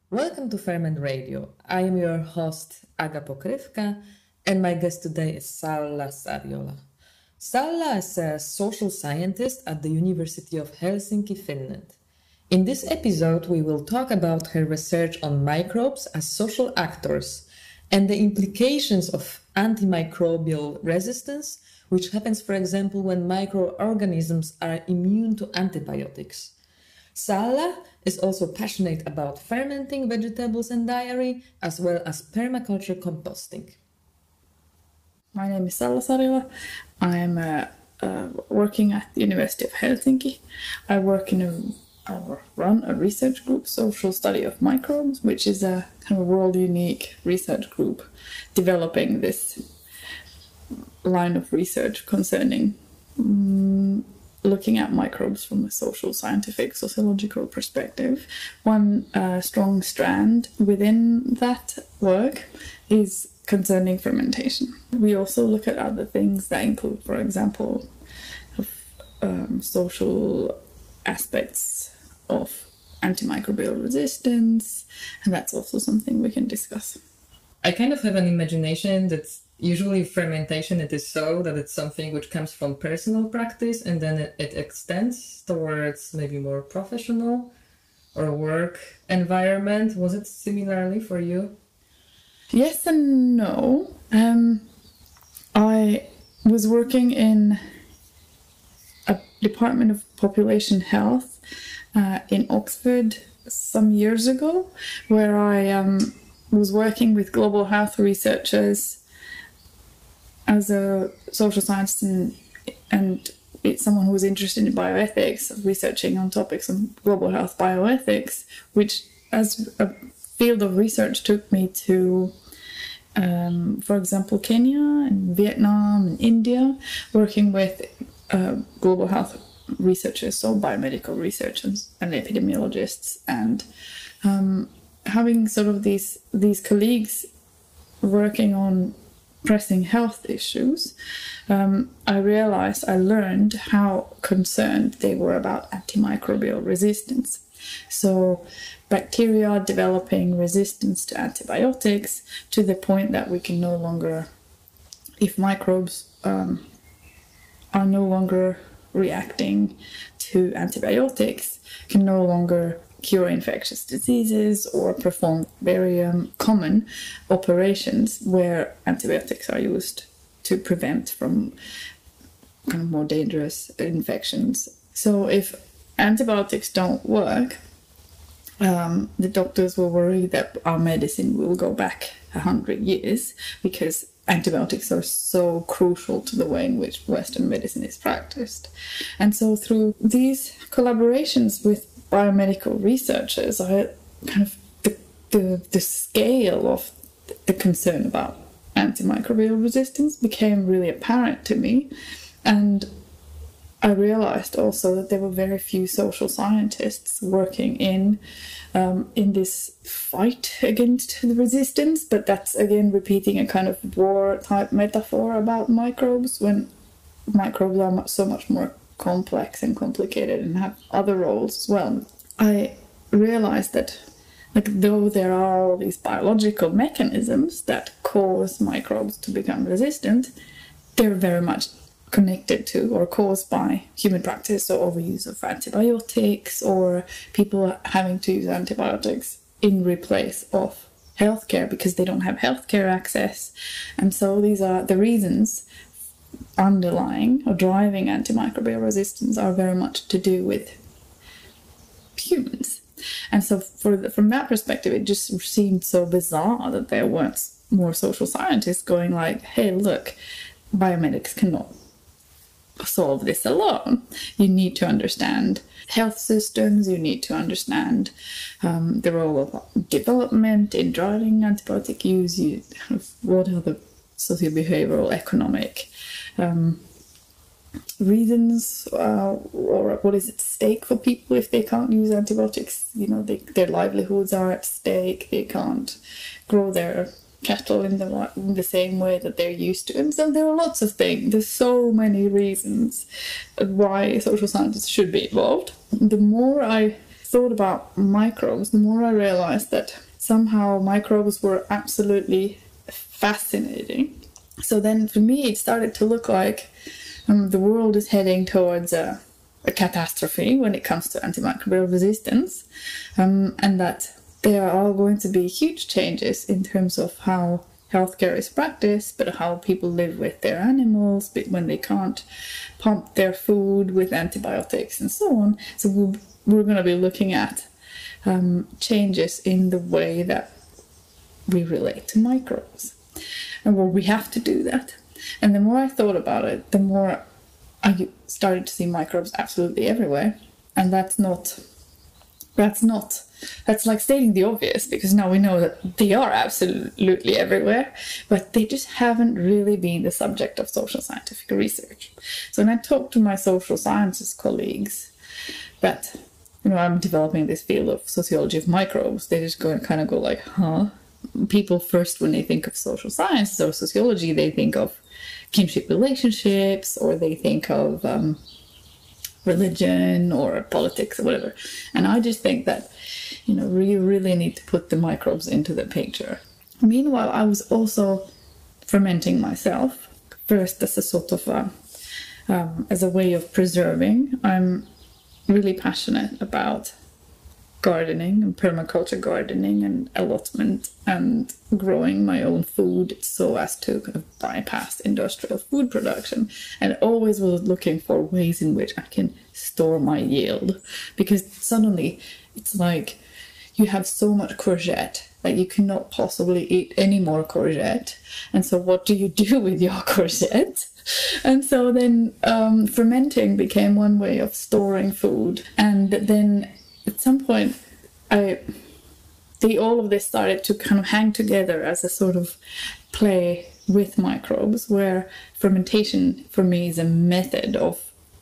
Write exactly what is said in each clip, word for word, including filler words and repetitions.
Welcome to Ferment Radio. I am your host, Aga Pokrivka, and my guest today is Salla Sariola. Salla is a social scientist at the University of Helsinki, Finland. In this episode, we will talk about her research on microbes as social actors and the implications of antimicrobial resistance, which happens, for example, when microorganisms are immune to antibiotics. Salla is also passionate about fermenting vegetables and dairy, as well as permaculture composting. My name is Salla Sariola. I am uh, uh, working at the University of Helsinki. I work in a I run a research group, Social Study of Microbes, which is a kind of world-unique research group developing this line of research concerning um, looking at microbes from a social, scientific, sociological perspective. One uh, strong strand within that work is concerning fermentation. We also look at other things that include, for example, um, social aspects of antimicrobial resistance, and that's also something we can discuss. I kind of have an imagination that usually fermentation, it is so that it's something which comes from personal practice and then it, it extends towards maybe more professional or work environment. Was it similarly for you? Yes and no. Um, I was working in a Department of Population Health uh, in Oxford some years ago, where I um, was working with global health researchers as a social scientist and, and it's someone who was interested in bioethics, researching on topics on global health bioethics, which as a field of research took me to, um, for example, Kenya and Vietnam and India, working with uh, global health researchers, so biomedical researchers and epidemiologists, and um, having sort of these these colleagues working on pressing health issues, um, I realized, I learned how concerned they were about antimicrobial resistance. So bacteria developing resistance to antibiotics to the point that we can no longer, if microbes um, are no longer reacting to antibiotics, can no longer cure infectious diseases or perform very um, common operations where antibiotics are used to prevent from kind of more dangerous infections. So if antibiotics don't work, um, the doctors will worry that our medicine will go back a hundred years because antibiotics are so crucial to the way in which Western medicine is practiced. And so through these collaborations with biomedical researchers, I kind of the, the the scale of the concern about antimicrobial resistance became really apparent to me, and I realized also that there were very few social scientists working in um, in this fight against the resistance. But that's again repeating a kind of war type metaphor about microbes, when microbes are so much more complex and complicated and have other roles as well. I realized that, like, though there are all these biological mechanisms that cause microbes to become resistant, they're very much connected to or caused by human practice, or overuse of antibiotics, or people having to use antibiotics in replace of healthcare because they don't have healthcare access. And so these are the reasons underlying or driving antimicrobial resistance are very much to do with humans. And so for the, from that perspective, it just seemed so bizarre that there weren't more social scientists going like, hey, look, biomedics cannot solve this alone. You need to understand health systems, you need to understand um, the role of development in driving antibiotic use, you, what are the socio-behavioral, economic um, reasons, uh, or what is at stake for people if they can't use antibiotics. You know, they, their livelihoods are at stake, they can't grow their cattle in the, in the same way that they're used to. And so there are lots of things, there's so many reasons why social scientists should be involved. The more I thought about microbes, the more I realized that somehow microbes were absolutely fascinating. So then for me, it started to look like um, the world is heading towards a, a catastrophe when it comes to antimicrobial resistance, um, and that there are going to be huge changes in terms of how healthcare is practiced, but how people live with their animals when they can't pump their food with antibiotics and so on. So we're, we're going to be looking at um, changes in the way that we relate to microbes. And well, we have to do that. And the more I thought about it, the more I started to see microbes absolutely everywhere. And that's not, that's not, that's like stating the obvious, because now we know that they are absolutely everywhere, but they just haven't really been the subject of social scientific research. So when I talk to my social sciences colleagues that, you know, I'm developing this field of sociology of microbes, they just go and kind of go like, huh? People first, when they think of social sciences or sociology, they think of kinship relationships, or they think of um, religion or politics or whatever. And I just think that, you know, we really need to put the microbes into the picture. Meanwhile, I was also fermenting myself, first as a sort of a, um, as a way of preserving. I'm really passionate about gardening and permaculture gardening and allotment and growing my own food so as to kind of bypass industrial food production, and always was looking for ways in which I can store my yield, because suddenly it's like you have so much courgette that you cannot possibly eat any more courgette, and so what do you do with your courgette? And so then um, fermenting became one way of storing food. And then at some point, I, the, all of this started to kind of hang together as a sort of play with microbes, where fermentation for me is a method of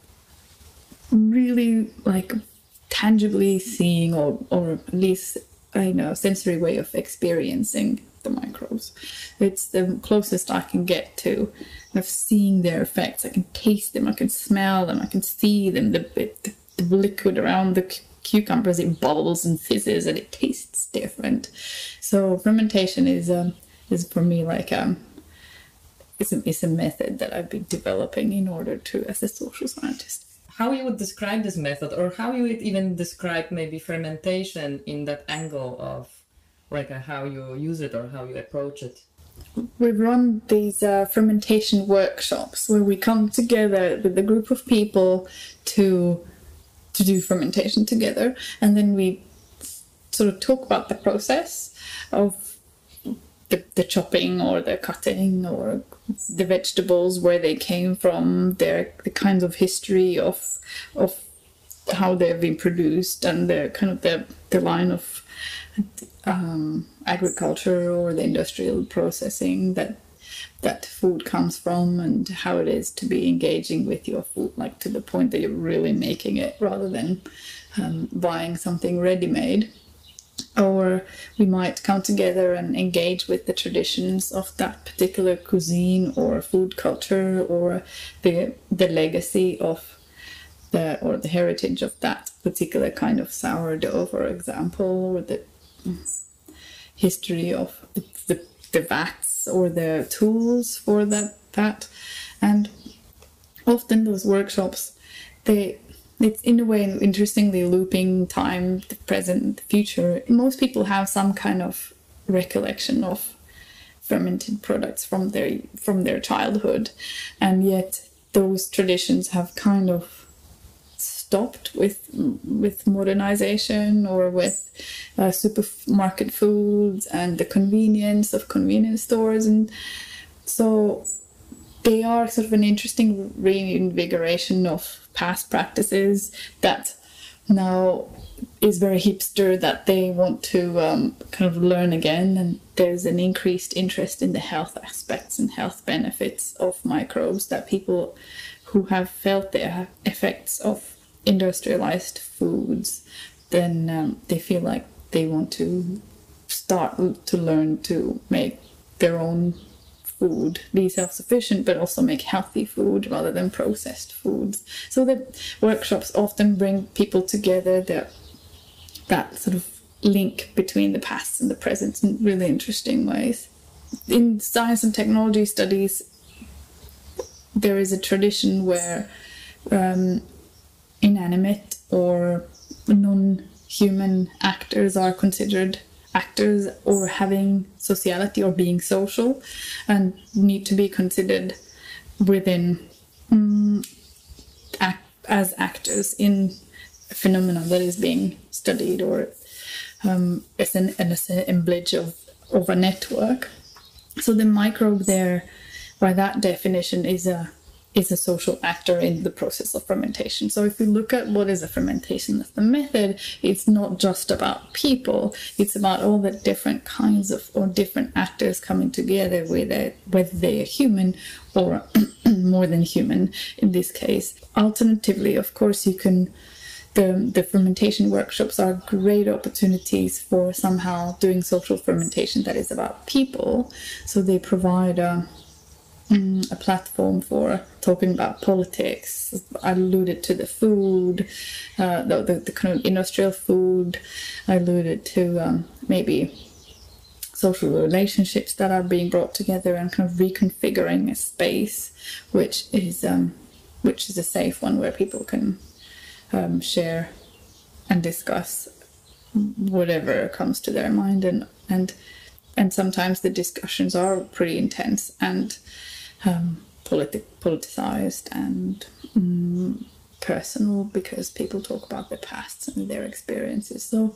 really like tangibly seeing, or, or at least, I know, sensory way of experiencing the microbes. It's the closest I can get to kind of seeing their effects. I can taste them, I can smell them, I can see them, the, the, the liquid around the cucumbers, it bubbles and fizzes and it tastes different. So fermentation is um is for me like um it's a, it's a method that I've been developing in order to, as a social scientist. How you would describe this method, or how you would even describe maybe fermentation in that angle of like uh, how you use it or how you approach it? We've run these uh, fermentation workshops where we come together with a group of people to to do fermentation together, and then we sort of talk about the process of the, the chopping or the cutting or the vegetables, where they came from, their the kinds of history of of how they've been produced, and the kind of the, the line of um, agriculture or the industrial processing that that food comes from, and how it is to be engaging with your food, like to the point that you're really making it rather than um, buying something ready-made. Or we might come together and engage with the traditions of that particular cuisine or food culture, or the the legacy of the or the heritage of that particular kind of sourdough, for example, or the history of the, the, the vats or the tools for that that and often those workshops, they it's in a way interestingly looping time, the present, the future. Most people have some kind of recollection of fermented products from their from their childhood, and yet those traditions have kind of stopped with with modernization, or with uh, supermarket foods and the convenience of convenience stores. And so they are sort of an interesting reinvigoration of past practices that now is very hipster, that they want to um, kind of learn again. And there's an increased interest in the health aspects and health benefits of microbes, that people who have felt the effects of industrialized foods, then um, they feel like they want to start to learn to make their own food, be self-sufficient, but also make healthy food rather than processed foods. So the workshops often bring people together that that sort of link between the past and the present in really interesting ways. In science and technology studies, there is a tradition where um, inanimate or non-human actors are considered actors or having sociality or being social, and need to be considered within um, act, as actors in a phenomenon that is being studied, or um, as an, an assemblage of, of a network. So the microbe there, by that definition, is a is a social actor in the process of fermentation. So if we look at what is a fermentation as the method, it's not just about people, it's about all the different kinds of, or different actors coming together, with it, whether they are human or more than human in this case. Alternatively, of course, you can, the, the fermentation workshops are great opportunities for somehow doing social fermentation that is about people. So they provide a a platform for talking about politics. I alluded to the food, uh, the, the, the kind of industrial food. I alluded to um, maybe social relationships that are being brought together and kind of reconfiguring a space, which is um, which is a safe one where people can um, share and discuss whatever comes to their mind, and and and sometimes the discussions are pretty intense and Um, politi- politicized and um, personal, because people talk about their pasts and their experiences. So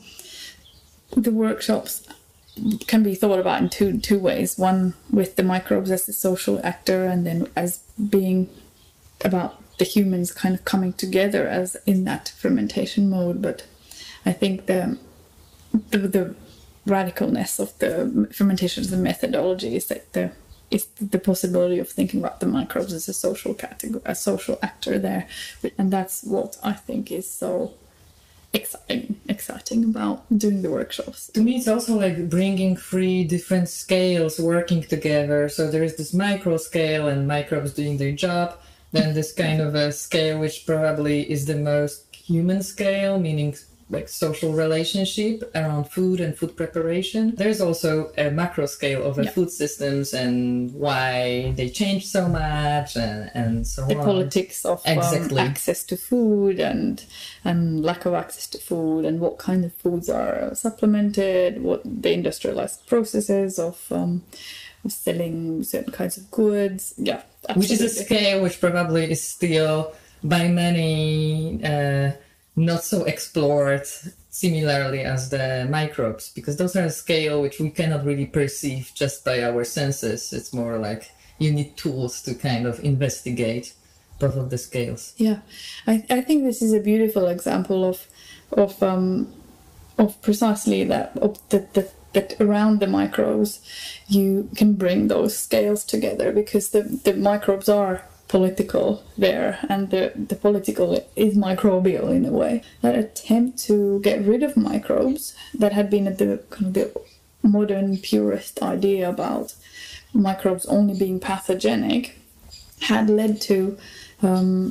the workshops can be thought about in two two ways. One with the microbes as the social actor, and then as being about the humans kind of coming together as in that fermentation mode. But I think the the, the radicalness of the fermentation as a methodology is that the is the possibility of thinking about the microbes as a social category, a social actor there. And that's what I think is so exciting, exciting about doing the workshops. To me, it's also like bringing three different scales working together. So there is this micro scale and microbes doing their job. Then this kind of a scale which probably is the most human scale, meaning like social relationship around food and food preparation. There's also a macro scale of the yeah. food systems and why they change so much, and, and so the on. The politics of exactly. um, access to food and and lack of access to food, and what kind of foods are supplemented, what the industrialized processes of um, of selling certain kinds of goods. Yeah, absolutely. Which is a scale which probably is still by many uh, not so explored similarly as the microbes, because those are a scale which we cannot really perceive just by our senses. It's more like you need tools to kind of investigate both of the scales. Yeah, I, I think this is a beautiful example of of um of precisely that, of that that that around the microbes you can bring those scales together, because the the microbes are political there, and the, the political is microbial in a way. That attempt to get rid of microbes that had been at the kind of the modern purist idea about microbes only being pathogenic had led to um,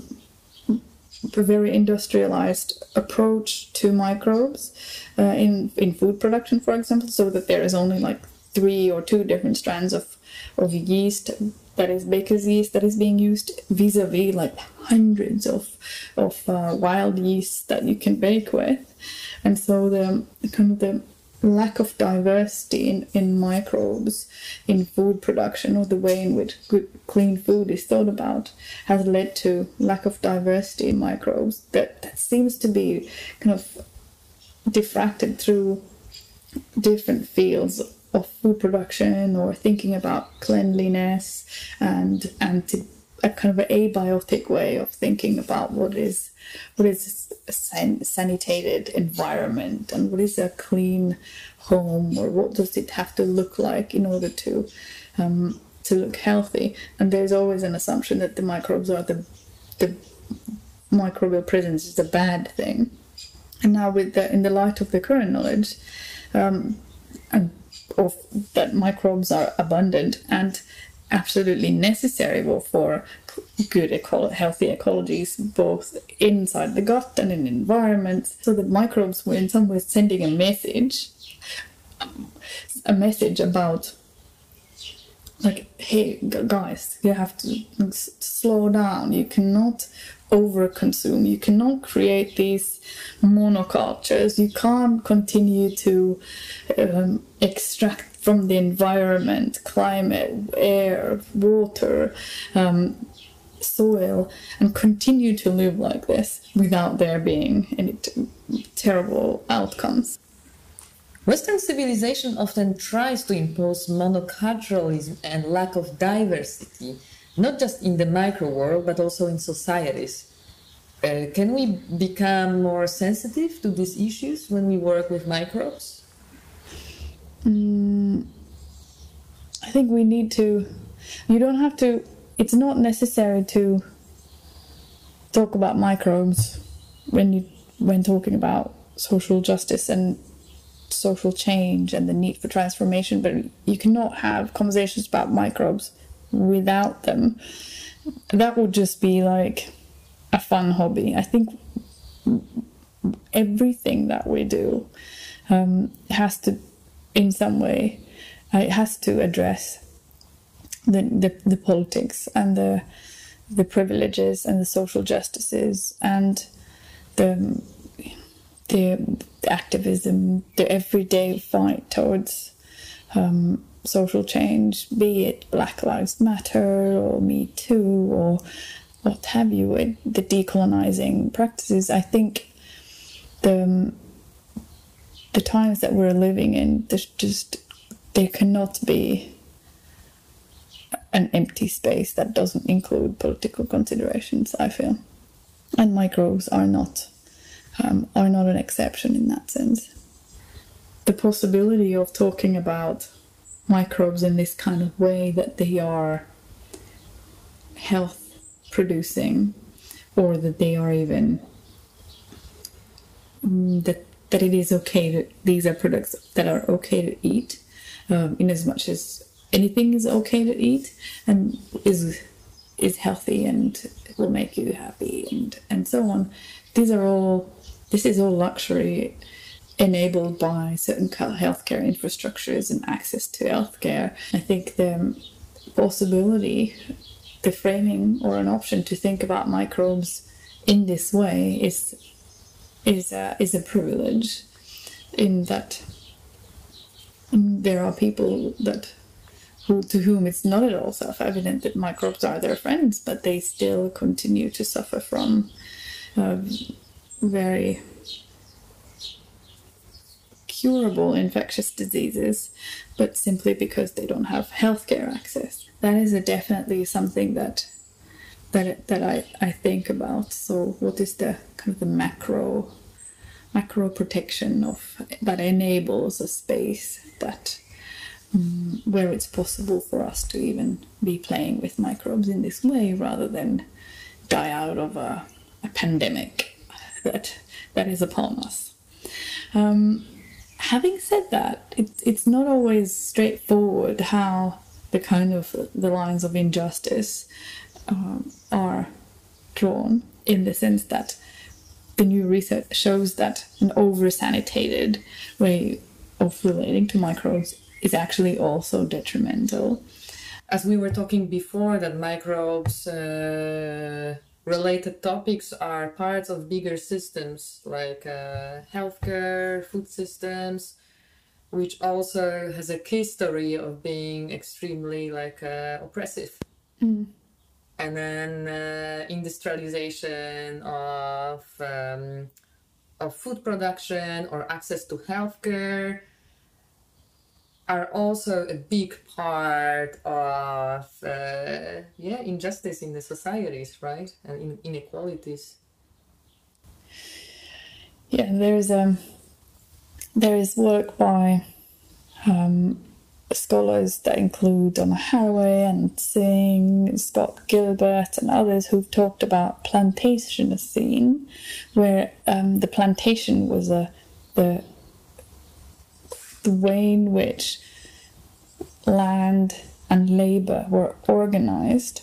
a very industrialized approach to microbes uh, in in food production, for example, so that there is only like three or two different strands of of yeast, that is baker's yeast, that is being used, vis-a-vis like hundreds of of uh, wild yeasts that you can bake with. And so the kind of the lack of diversity in, in microbes in food production, or the way in which good clean food is thought about, has led to lack of diversity in microbes that, that seems to be kind of diffracted through different fields of food production, or thinking about cleanliness, and and to a kind of an abiotic way of thinking about what is what is a san- sanitated environment, and what is a clean home, or what does it have to look like in order to um, to look healthy. And there's always an assumption that the microbes are the the microbial presence is a bad thing. And now, with the in the light of the current knowledge, um, and of that microbes are abundant, and absolutely necessary for good, eco- healthy ecologies, both inside the gut and in environments. So the microbes were in some ways sending a message, a message about, like, hey, guys, you have to s- slow down. You cannot overconsume. You cannot create these monocultures. You can't continue to um, extract from the environment, climate, air, water, um, soil, and continue to live like this without there being any t- terrible outcomes. Western civilization often tries to impose monoculturalism and lack of diversity, not just in the micro world, but also in societies. Uh, can we become more sensitive to these issues when we work with microbes? Mm, I think we need to, you don't have to, it's not necessary to talk about microbes when you when talking about social justice and social change and the need for transformation, but you cannot have conversations about microbes without them. That would just be like a fun hobby. I think everything that we do um, has to, in some way, uh, it has to address the, the the politics and the the privileges and the social justices and the the, the activism, the everyday fight towards um, social change, be it Black Lives Matter or Me Too or what have you, the decolonizing practices. I think the the times that we're living in, there's just there cannot be an empty space that doesn't include political considerations, I feel. And microbes are not um, are not an exception in that sense. The possibility of talking about microbes in this kind of way, that they are health producing, or that they are even um, that that it is okay to, these are products that are okay to eat, um, in as much as anything is okay to eat and is is healthy and will make you happy and and so on. These are all this is all luxury enabled by certain healthcare infrastructures and access to healthcare. I think the possibility, the framing or an option to think about microbes in this way is is a, is a privilege, in that there are people that who, to whom it's not at all self-evident that microbes are their friends, but they still continue to suffer from uh, very curable infectious diseases, but simply because they don't have healthcare access. That is a definitely something that that that I, I think about. So what is the kind of the macro macro protection of that enables a space that um, where it's possible for us to even be playing with microbes in this way, rather than die out of a, a pandemic that that is upon us. Um, having said that, it, it's not always straightforward how the kind of the lines of injustice um, are drawn, in the sense that the new research shows that an over-sanitated way of relating to microbes is actually also detrimental. As we were talking before, that microbes uh, related topics are parts of bigger systems like uh, healthcare, food systems, which also has a history of being extremely like uh, oppressive. Mm. And then uh, industrialization of um, of food production or access to healthcare are also a big part of uh, yeah injustice in the societies, right, and in- inequalities. Yeah, there's um there is work by um, scholars that include Donna Haraway and Singh, Scott Gilbert and others, who've talked about plantationocene, where um, the plantation was a the the way in which land and labor were organized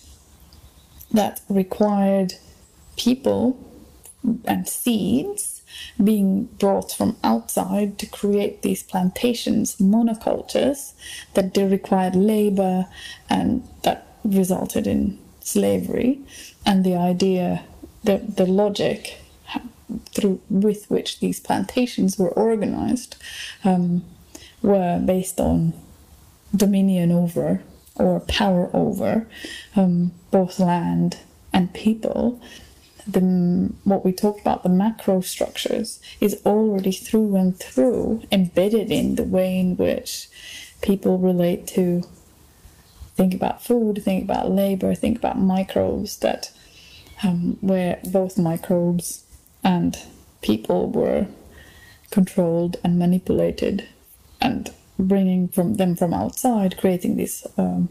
that required people and seeds being brought from outside to create these plantations, monocultures, that they required labor and that resulted in slavery. And the idea, the, the logic through with which these plantations were organized um, were based on dominion over or power over um, both land and people. The, what we talked about, the macro structures, is already through and through embedded in the way in which people relate to, think about food, think about labor, think about microbes, that um, where both microbes and people were controlled and manipulated, and bringing from them from outside, creating these um,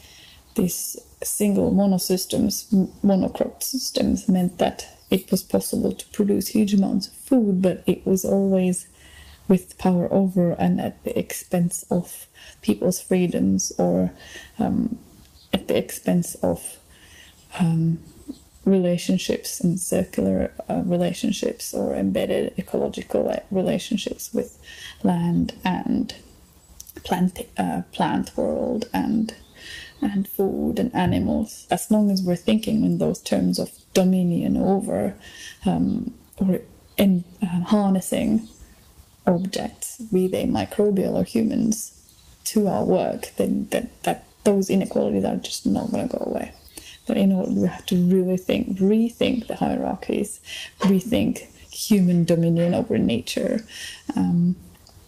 these single monosystems, monocrop systems, meant that it was possible to produce huge amounts of food, but it was always with power over and at the expense of people's freedoms, or um, at the expense of um, relationships and circular uh, relationships, or embedded ecological relationships with land and plant uh, plant world and and food and animals. As long as we're thinking in those terms of dominion over um, or in uh, harnessing objects, be they microbial or humans, to our work, then that, that those inequalities are just not going to go away. But in order, we have to really think, rethink the hierarchies, rethink human dominion over nature. Um,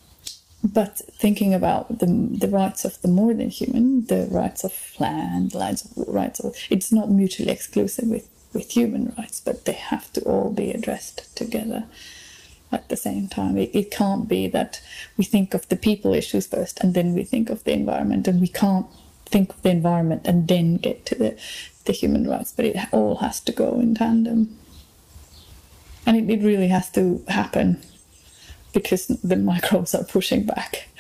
but thinking about the the rights of the more than human, the rights of land, rights of, rights of, it's not mutually exclusive with, with human rights, but they have to all be addressed together at the same time. It, it can't be that we think of the people issues first and then we think of the environment, and we can't think of the environment and then get to the, the human rights, but it all has to go in tandem. And it, it really has to happen because the microbes are pushing back.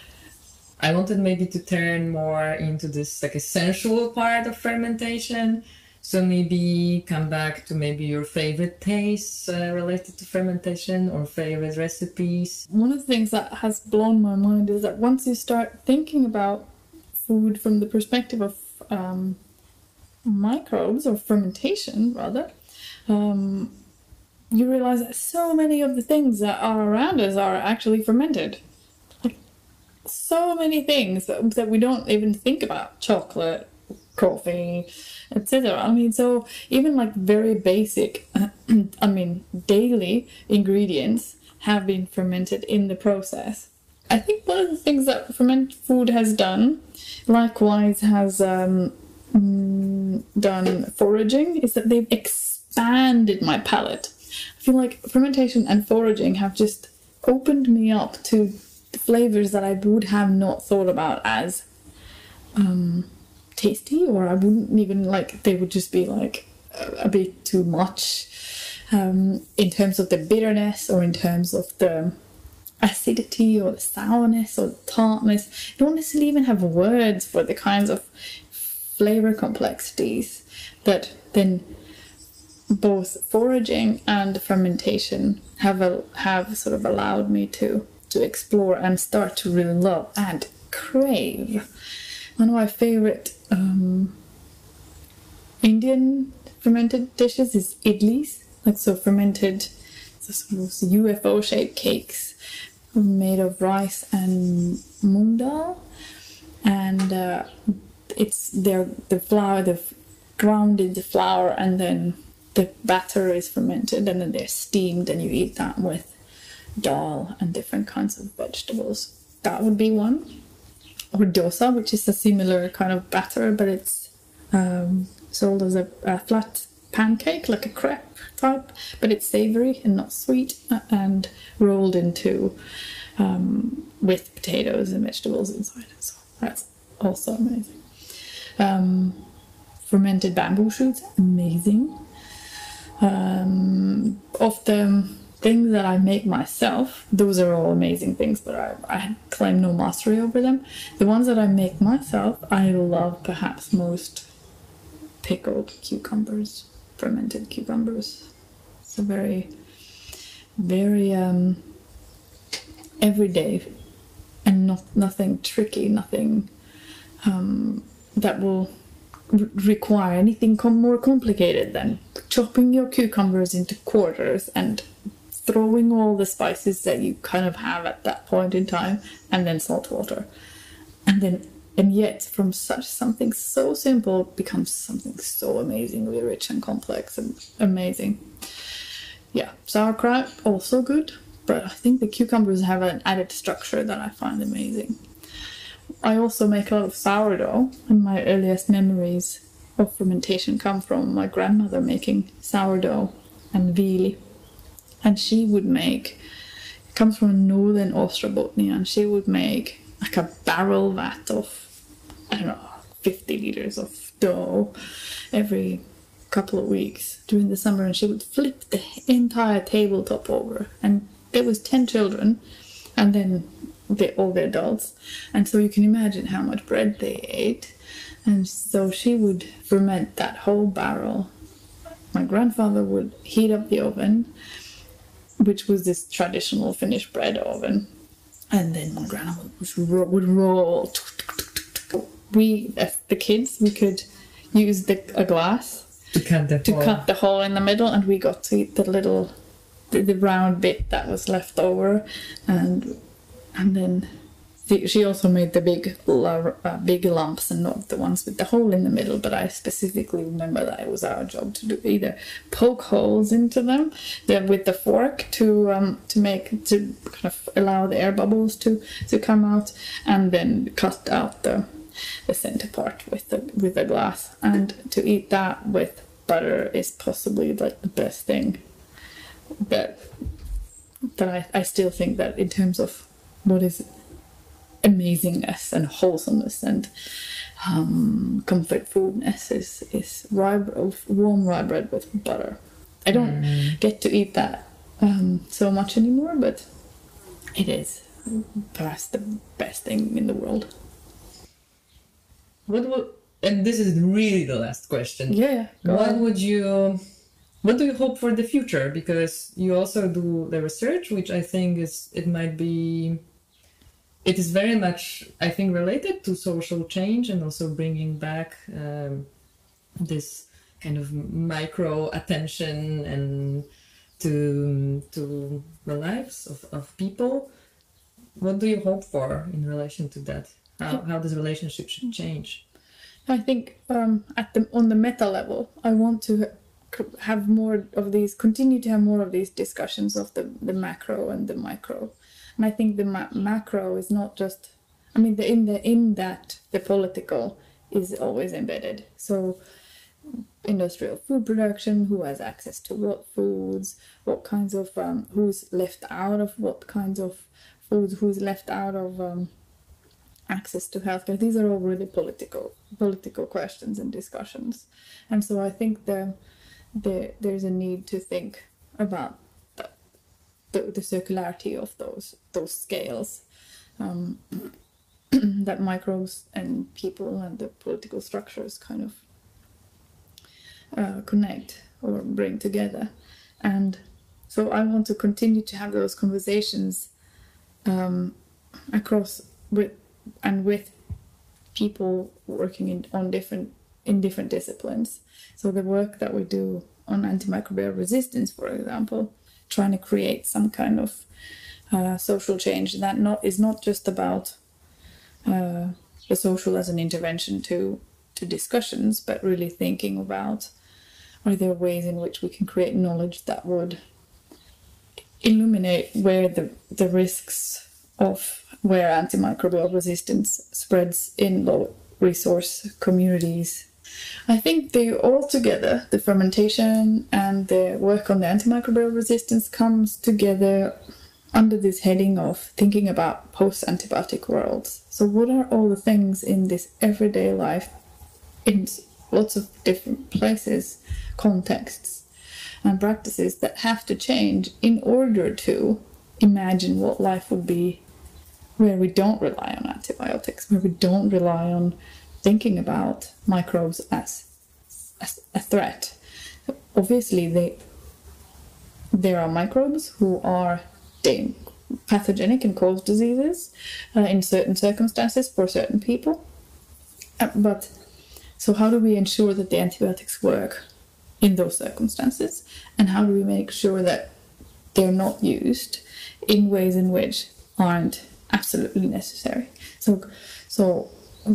I wanted maybe to turn more into this like essential part of fermentation. So maybe come back to maybe your favorite tastes uh, related to fermentation, or favorite recipes. One of the things that has blown my mind is that once you start thinking about food from the perspective of um, microbes, or fermentation rather, um, you realize that so many of the things that are around us are actually fermented. Like, so many things that, that we don't even think about. Chocolate, coffee, et cetera. I mean, so even like very basic, I mean, daily ingredients have been fermented in the process. I think one of the things that fermented food has done, likewise has um, mm, done foraging, is that they've expanded my palate. I feel like fermentation and foraging have just opened me up to flavors that I would have not thought about as um, tasty, or I wouldn't even like, they would just be like a, a bit too much um, in terms of the bitterness, or in terms of the acidity, or the sourness, or the tartness. I don't necessarily even have words for the kinds of flavor complexities that then both foraging and fermentation have a, have sort of allowed me to to explore and start to really love and crave. One of my favorite um, Indian fermented dishes is idlis, like so fermented, so sort of U F O-shaped cakes made of rice and moong dal, and uh, it's they're the flour, they've grounded the flour, and then the batter is fermented, and then they're steamed, and you eat that with dal and different kinds of vegetables. That would be one. Or dosa, which is a similar kind of batter, but it's um, sold as a, a flat pancake, like a crepe type, but it's savory and not sweet, and rolled into um, with potatoes and vegetables inside. So that's also amazing. Um, fermented bamboo shoots, amazing. Um, of the things that I make myself, those are all amazing things, but I, I claim no mastery over them. The ones that I make myself, I love perhaps most pickled cucumbers, fermented cucumbers. So very, very um, everyday and not nothing tricky, nothing um, that will r- require anything com- more complicated than chopping your cucumbers into quarters and throwing all the spices that you kind of have at that point in time, and then salt water. And then, and yet from such something so simple becomes something so amazingly rich and complex and amazing. Yeah, sauerkraut, also good, but I think the cucumbers have an added structure that I find amazing. I also make a lot of sourdough, and my earliest memories of fermentation come from my grandmother making sourdough and viili. And she would make, it comes from northern Ostrobothnia, and she would make like a barrel vat of, I don't know, fifty liters of dough every couple of weeks during the summer, and she would flip the entire tabletop over. And there was ten children, and then they, all the adults. And so you can imagine how much bread they ate. And so she would ferment that whole barrel. My grandfather would heat up the oven, which was this traditional Finnish bread oven. And then my grandma would, would roll. We, as the kids, we could use the, a glass to cut the to hole. cut the hole in the middle, and we got to eat the little, the, the round bit that was left over. And and then the, she also made the big, uh, big lumps and not the ones with the hole in the middle. But I specifically remember that it was our job to do either poke holes into them then with the fork to um, to make to kind of allow the air bubbles to, to come out, and then cut out the the center part with the with the glass. And to eat that with butter is possibly like the best thing that that I, I still think that in terms of what is amazingness and wholesomeness and um, comfort foodness is, is rye, warm rye bread with butter. I don't mm. get to eat that um, so much anymore, but it is perhaps the best thing in the world. What would, and this is really the last question. Yeah. What on. would you, what do you hope for the future? Because you also do the research, which I think is, it might be, it is very much, I think, related to social change and also bringing back um, this kind of micro attention and to to the lives of, of people. What do you hope for in relation to that? How how this relationship should change? I think um, at the on the meta level, I want to have more of these, continue to have more of these discussions of the, the macro and the micro. And I think the ma- macro is not just, I mean, the, in the in that the political is always embedded. So industrial food production, who has access to what foods, what kinds of, um, who's left out of what kinds of foods, who's left out of um, access to healthcare. These are all really political political questions and discussions. And so I think the, the there's a need to think about The, the circularity of those those scales um, that microbes and people and the political structures kind of uh, connect or bring together. And so I want to continue to have those conversations um, across with and with people working in on different in different disciplines. So the work that we do on antimicrobial resistance, for example, trying to create some kind of uh, social change that not is not just about uh, the social as an intervention to to discussions, but really thinking about, are there ways in which we can create knowledge that would illuminate where the, the risks of where antimicrobial resistance spreads in low resource communities. I think they all together, the fermentation and the work on the antimicrobial resistance, comes together under this heading of thinking about post-antibiotic worlds. So what are all the things in this everyday life, in lots of different places, contexts, and practices that have to change in order to imagine what life would be where we don't rely on antibiotics, where we don't rely on thinking about microbes as, as a threat. Obviously, they, there are microbes who are pathogenic and cause diseases uh, in certain circumstances for certain people. Uh, but so how do we ensure that the antibiotics work in those circumstances? And how do we make sure that they're not used in ways in which aren't absolutely necessary? So, so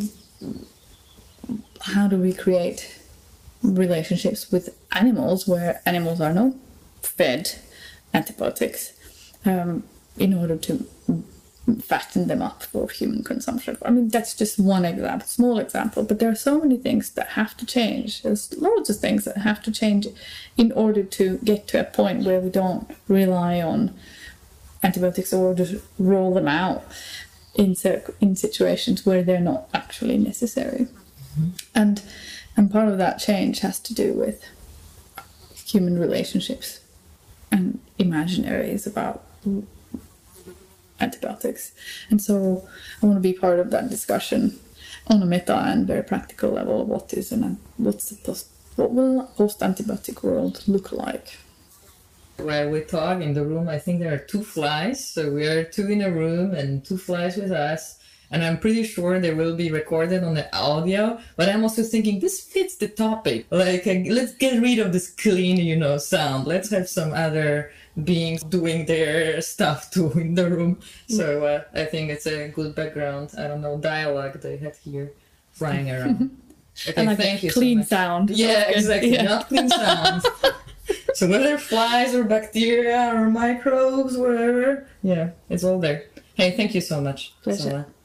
how do we create relationships with animals where animals are not fed antibiotics um, in order to fatten them up for human consumption? I mean, that's just one example, small example, but there are so many things that have to change. There's loads of things that have to change in order to get to a point where we don't rely on antibiotics or just roll them out in in situations where they're not actually necessary. Mm-hmm. And and part of that change has to do with human relationships and imaginaries about antibiotics. And so I want to be part of that discussion on a meta and very practical level. What is an what's the post, what will a post-antibiotic world look like? While we talk in the room, I think there are two flies. So we are two in a room and two flies with us. And I'm pretty sure they will be recorded on the audio. But I'm also thinking this fits the topic. Like, uh, let's get rid of this clean, you know, sound. Let's have some other beings doing their stuff too in the room. So uh, I think it's a good background. I don't know, dialogue they have here flying around. Okay, and like thank you clean so sound. Yeah, exactly. Yeah. Not clean sound. So whether flies or bacteria or microbes, whatever, yeah, it's all there. Hey, thank you so much. Pleasure. Salla.